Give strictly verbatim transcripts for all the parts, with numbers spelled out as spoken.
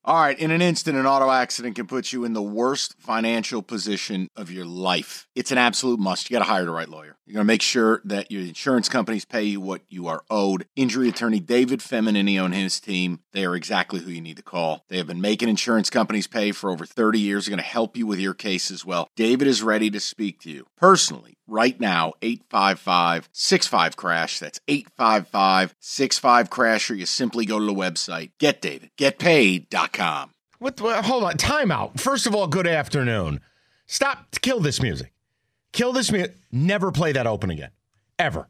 All right, in an instant, an auto accident can put you in the worst financial position of your life. It's an absolute must. You got to hire the right lawyer. You're going to make sure that your insurance companies pay you what you are owed. Injury attorney David Feminini and his team, they are exactly who you need to call. They have been making insurance companies pay for over thirty years. They're going to help you with your case as well. David is ready to speak to you personally right now. Eight five five, six five, crash. That's eight five five, six five, crash, or you simply go to the website get david get paid dot com. What, what, hold on, time out. First of all, good afternoon. Stop, kill this music. Kill this music. Never play that open again. Ever.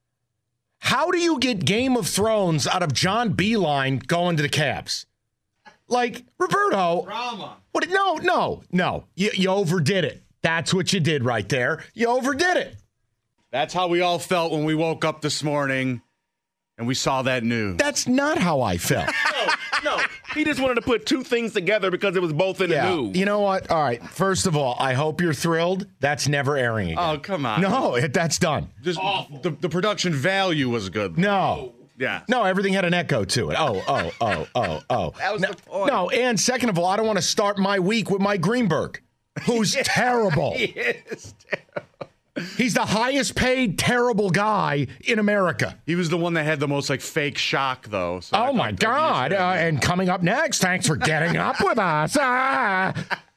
How do you get Game of Thrones out of John Beilein going to the Cavs? Like, Roberto. Drama. What? No, no, no. You, you overdid it. That's what you did right there. You overdid it. That's how we all felt when we woke up this morning and we saw that news. That's not how I felt. No, no. He just wanted to put two things together because it was both in Yeah. the news. You know what? All right. First of all, I hope you're thrilled. That's never airing again. Oh, come on. No, it, that's done. Just, the, the production value was good. No. Yeah. No, everything had an echo to it. Oh, oh, oh, oh, oh. That was no, the point. No, and second of all, I don't want to start my week with Mike Greenberg, who's terrible. He is terrible. He's the highest paid terrible guy in America. He was the one that had the most like fake shock, though. So I Oh, thought my that God. he was Uh, gonna- and coming up next, thanks for getting up with us. Ah.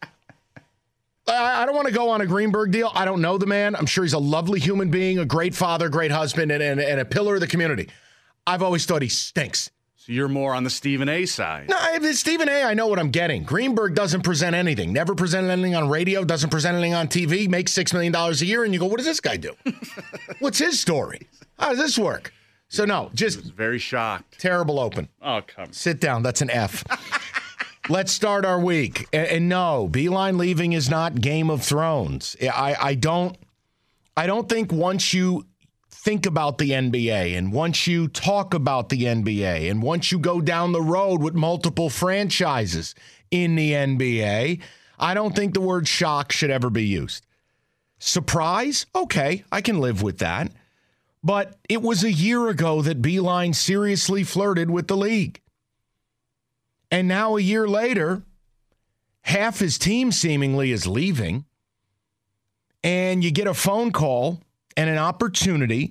I I don't want to go on a Greenberg deal. I don't know the man. I'm sure he's a lovely human being, a great father, great husband, and, and, and a pillar of the community. I've always thought he stinks. So you're more on the Stephen A side. No, if it's Stephen A, I know what I'm getting. Greenberg doesn't present anything. Never presented anything on radio, doesn't present anything on T V, makes six million dollars a year, and you go, what does this guy do? What's his story? How does this work? So, no, just Very shocked. terrible open. Oh, come. Sit down. That's an F. Let's start our week. And, and no, Beilein leaving is not Game of Thrones. I, I don't I don't think once you think about the N B A and once you talk about the N B A and once you go down the road with multiple franchises in the N B A, I don't think the word shock should ever be used. Surprise? Okay, I can live with that. But it was a year ago that Beilein seriously flirted with the league. And now a year later, half his team seemingly is leaving. And you get a phone call and an opportunity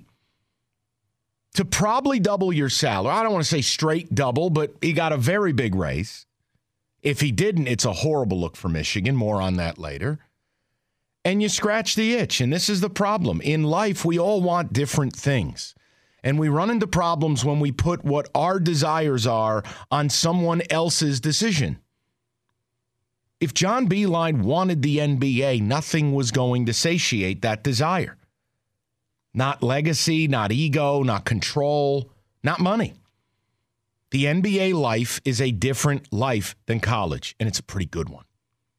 to probably double your salary. I don't want to say straight double, but he got a very big raise. If he didn't, it's a horrible look for Michigan. More on that later. And you scratch the itch. And this is the problem. In life, we all want different things. And we run into problems when we put what our desires are on someone else's decision. If John Beilein wanted the N B A, nothing was going to satiate that desire. Not legacy, not ego, not control, not money. The N B A life is a different life than college, and it's a pretty good one.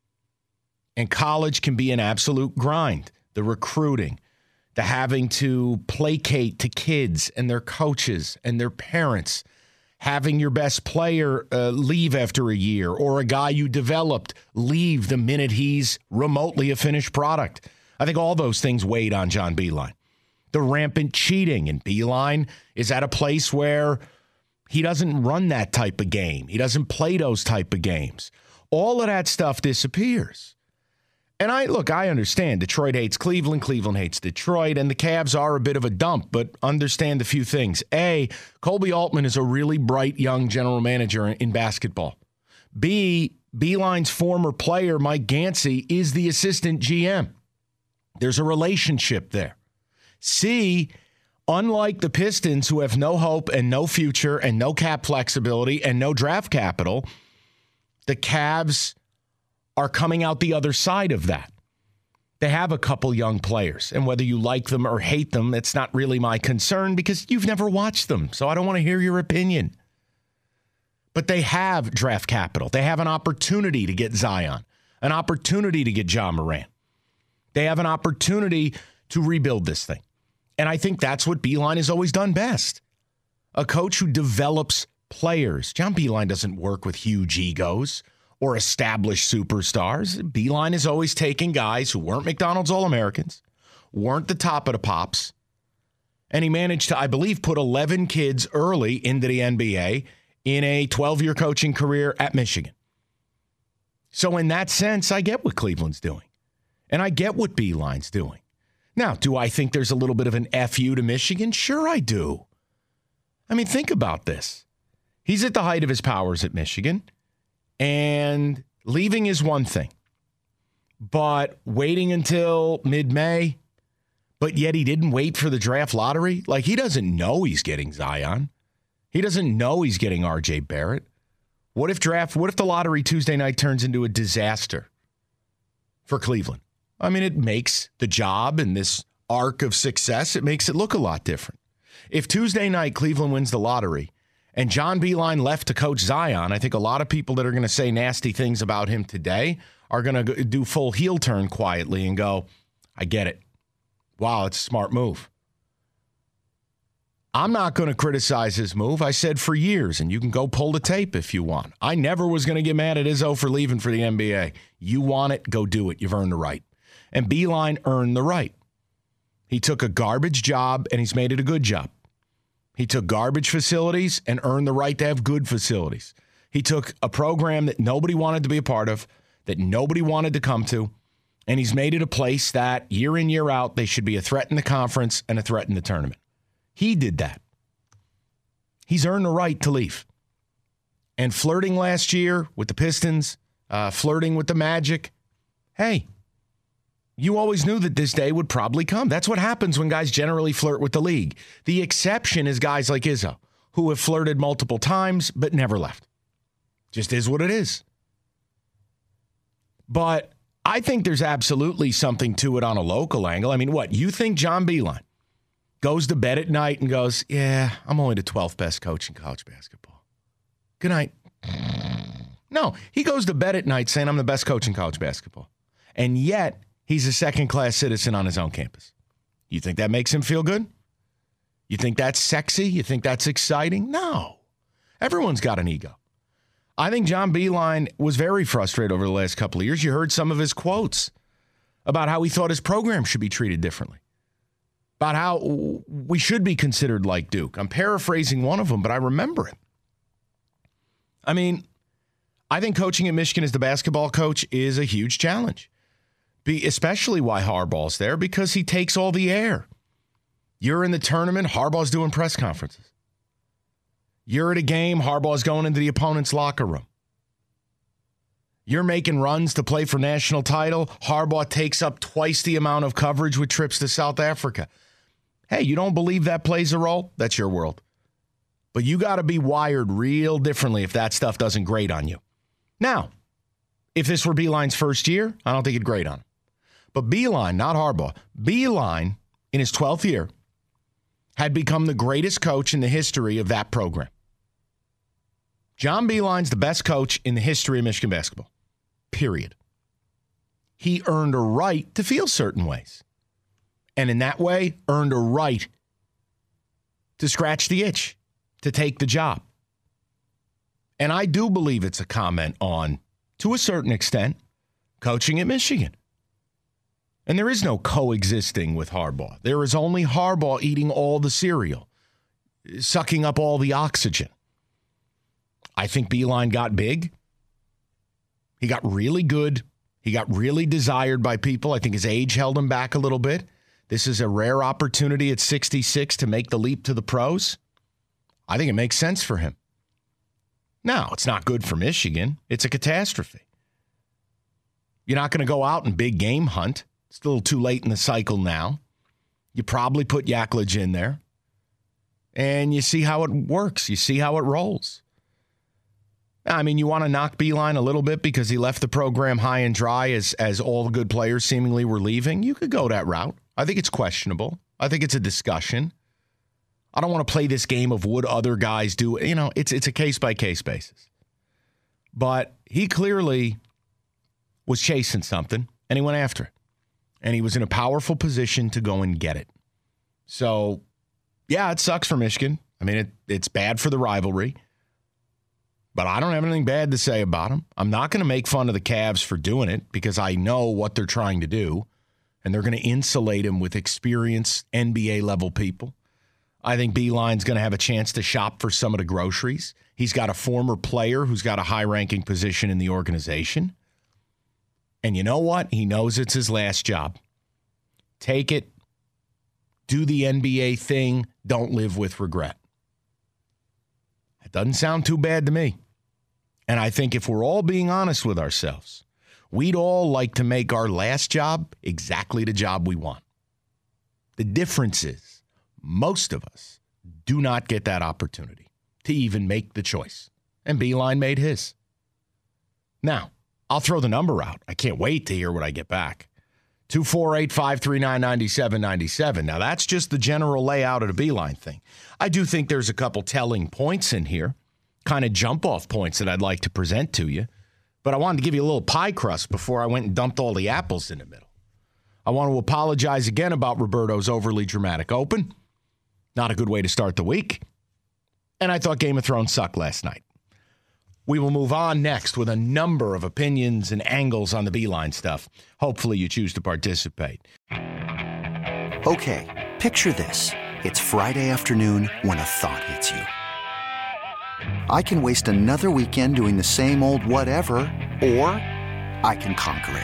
And college can be an absolute grind. The recruiting, the having to placate to kids and their coaches and their parents, having your best player uh, leave after a year or a guy you developed leave the minute he's remotely a finished product. I think all those things weighed on John Beilein. The rampant cheating, and Beilein is at a place where he doesn't run that type of game. He doesn't play those type of games. All of that stuff disappears. And I look, I understand Detroit hates Cleveland, Cleveland hates Detroit, and the Cavs are a bit of a dump, but understand a few things. A, Colby Altman is a really bright young general manager in basketball. B, Beilein's former player, Mike Gansey, is the assistant G M. There's a relationship there. C, unlike the Pistons, who have no hope and no future and no cap flexibility and no draft capital, the Cavs are coming out the other side of that. They have a couple young players, and whether you like them or hate them, it's not really my concern because you've never watched them, so I don't want to hear your opinion. But they have draft capital. They have an opportunity to get Zion, an opportunity to get Ja Morant. They have an opportunity to rebuild this thing. And I think that's what Beilein has always done best. A coach who develops players. John Beilein doesn't work with huge egos or established superstars. Beilein has always taken guys who weren't McDonald's All-Americans, weren't the top of the pops, and he managed to, I believe, put eleven kids early into the N B A in a twelve-year coaching career at Michigan. So in that sense, I get what Cleveland's doing. And I get what Beilein's doing. Now, do I think there's a little bit of an F U to Michigan? Sure I do. I mean, think about this. He's at the height of his powers at Michigan, and leaving is one thing. But waiting until mid-May, but yet he didn't wait for the draft lottery? Like, he doesn't know he's getting Zion. He doesn't know he's getting R J Barrett. What if draft, what if the lottery Tuesday night turns into a disaster for Cleveland? I mean, it makes the job and this arc of success, it makes it look a lot different. If Tuesday night Cleveland wins the lottery and John Beilein left to coach Zion, I think a lot of people that are going to say nasty things about him today are going to do full heel turn quietly and go, I get it. Wow, it's a smart move. I'm not going to criticize his move. I said for years, and you can go pull the tape if you want. I never was going to get mad at Izzo for leaving for the N B A. You want it, go do it. You've earned the right. And Beilein earned the right. He took a garbage job, and he's made it a good job. He took garbage facilities and earned the right to have good facilities. He took a program that nobody wanted to be a part of, that nobody wanted to come to, and he's made it a place that year in, year out, they should be a threat in the conference and a threat in the tournament. He did that. He's earned the right to leave. And flirting last year with the Pistons, uh, flirting with the Magic, hey, you always knew that this day would probably come. That's what happens when guys generally flirt with the league. The exception is guys like Izzo, who have flirted multiple times but never left. Just is what it is. But I think there's absolutely something to it on a local angle. I mean, what? You think John Beilein goes to bed at night and goes, yeah, I'm only the twelfth best coach in college basketball. Good night. No, he goes to bed at night saying I'm the best coach in college basketball. And yet, he's a second-class citizen on his own campus. You think that makes him feel good? You think that's sexy? You think that's exciting? No. Everyone's got an ego. I think John Beilein was very frustrated over the last couple of years. You heard some of his quotes about how he thought his program should be treated differently, about how we should be considered like Duke. I'm paraphrasing one of them, but I remember it. I mean, I think coaching at Michigan as the basketball coach is a huge challenge. Be especially why Harbaugh's there, because he takes all the air. You're in the tournament, Harbaugh's doing press conferences. You're at a game, Harbaugh's going into the opponent's locker room. You're making runs to play for national title, Harbaugh takes up twice the amount of coverage with trips to South Africa. Hey, you don't believe that plays a role? That's your world. But you got to be wired real differently if that stuff doesn't grate on you. Now, if this were Beilein's first year, I don't think it'd grate on him. But Beilein, not Harbaugh, Beilein, in his twelfth year, had become the greatest coach in the history of that program. John Beilein's the best coach in the history of Michigan basketball, period. He earned a right to feel certain ways. And in that way, earned a right to scratch the itch, to take the job. And I do believe it's a comment on, to a certain extent, coaching at Michigan. And there is no coexisting with Harbaugh. There is only Harbaugh eating all the cereal, sucking up all the oxygen. I think Beilein got big. He got really good. He got really desired by people. I think his age held him back a little bit. This is a rare opportunity at sixty-six to make the leap to the pros. I think it makes sense for him. Now, it's not good for Michigan. It's a catastrophe. You're not going to go out and big game hunt. It's a little too late in the cycle now. You probably put Yaklich in there. And you see how it works. You see how it rolls. I mean, you want to knock Beilein a little bit because he left the program high and dry as, as all the good players seemingly were leaving. You could go that route. I think it's questionable. I think it's a discussion. I don't want to play this game of would other guys do it. You know, it's it's a case-by-case basis. But he clearly was chasing something, and he went after it. And he was in a powerful position to go and get it. So, yeah, it sucks for Michigan. I mean, it, it's bad for the rivalry. But I don't have anything bad to say about him. I'm not going to make fun of the Cavs for doing it because I know what they're trying to do. And they're going to insulate him with experienced N B A-level people. I think Beilein's going to have a chance to shop for some of the groceries. He's got a former player who's got a high-ranking position in the organization. And you know what? He knows it's his last job. Take it. Do the N B A thing. Don't live with regret. It doesn't sound too bad to me. And I think if we're all being honest with ourselves, we'd all like to make our last job exactly the job we want. The difference is most of us do not get that opportunity to even make the choice. And Beeline made his. Now, I'll throw the number out. I can't wait to hear what I get back. two four eight, five three nine, nine seven nine seven. Now, that's just the general layout of the Beeline thing. I do think there's a couple telling points in here, kind of jump-off points that I'd like to present to you. But I wanted to give you a little pie crust before I went and dumped all the apples in the middle. I want to apologize again about Roberto's overly dramatic open. Not a good way to start the week. And I thought Game of Thrones sucked last night. We will move on next with a number of opinions and angles on the Beeline stuff. Hopefully you choose to participate. Okay, picture this. It's Friday afternoon when a thought hits you. I can waste another weekend doing the same old whatever, or I can conquer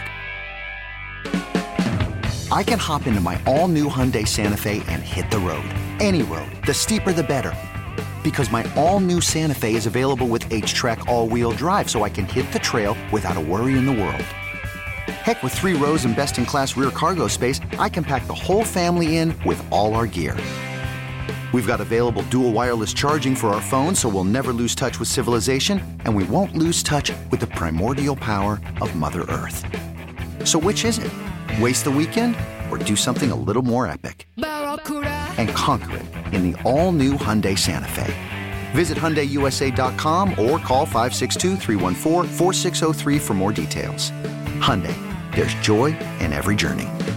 it. I can hop into my all-new Hyundai Santa Fe and hit the road. Any road. The steeper, the better. Because my all-new Santa Fe is available with H-Track all-wheel drive, so I can hit the trail without a worry in the world. Heck, with three rows and best-in-class rear cargo space, I can pack the whole family in with all our gear. We've got available dual wireless charging for our phones, so we'll never lose touch with civilization, and we won't lose touch with the primordial power of Mother Earth. So which is it? Waste the weekend or do something a little more epic? And conquer it in the all-new Hyundai Santa Fe. Visit Hyundai U S A dot com or call five six two, three one four, four six zero three for more details. Hyundai, there's joy in every journey.